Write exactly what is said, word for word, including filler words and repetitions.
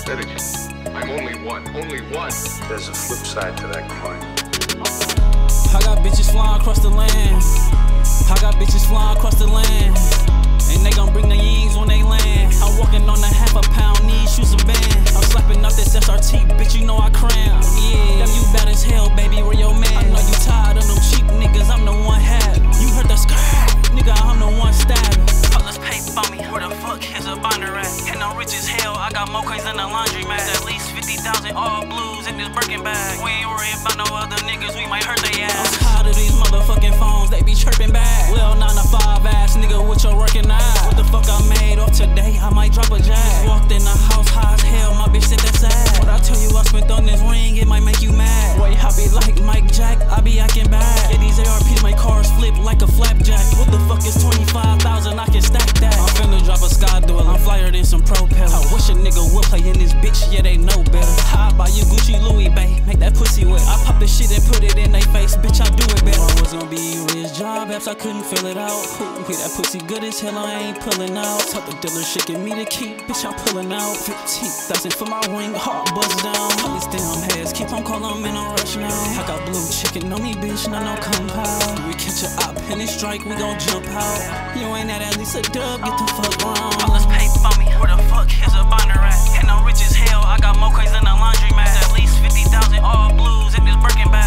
pathetic. I'm only one, only one. There's a flip side to that coin. I got bitches flying across the land. I got bitches flying across the land. And they gon' bring the yings when they land. I'm walking on a half a pound, need shoes a band. I'm slapping up this S R T, bitch, you know I cram. Yeah, you bad as hell, baby, where your man? I know you tired of them cheap niggas, I'm the one had. You heard the skirt, nigga, I'm the one stabbing. Oh, let's pay for me, where the fuck is a binder at? And I'm rich as hell, I got more coins in the laundry mat. At least fifty thousand all blues in this Birkin bag. We ain't worried about no other niggas, we might hurt they ass. I'm tired of these motherfucking phones, they be chirping back. Lil nine to five ass nigga with your working eyes. What the fuck I made off today, I might drop a jag. Walked in the house high as hell, my bitch said that's sad. What I tell you I spent on this ring, it might make you mad. Wait, I be like Mike Jack, I be acting bad. Yeah, these A R Ps make cars flip like a flapjack. What the fuck is twenty-five thousand, I can stack that. I'm finna drop a sky duel, I'm flyer than some propellers. I wish a nigga would play in this bitch, yeah they know better. I buy you Gucci Louis, babe, make that pussy wet. I pop the shit and put it in they face, bitch I do it better. I was gonna be rich job apps, I couldn't fill it out. Ooh, that pussy good as hell, I ain't pulling out. Tell the dealer shit give me the key, bitch I'm pulling out. Fifteen thousand for my ring, heart buzz down. All these damn heads, keep on calling, I'm in a rush now. I got blue chicken on me, bitch, not no compound. We catch a op and it strike, we gon' jump out. You ain't at at least a dub, get the fuck wrong. Oh, let's pay for me, where the fuck is a binder at? And I'm rich as hell, I got more coins in the laundry mat. At least fifty thousand all blues in this Birkin bag.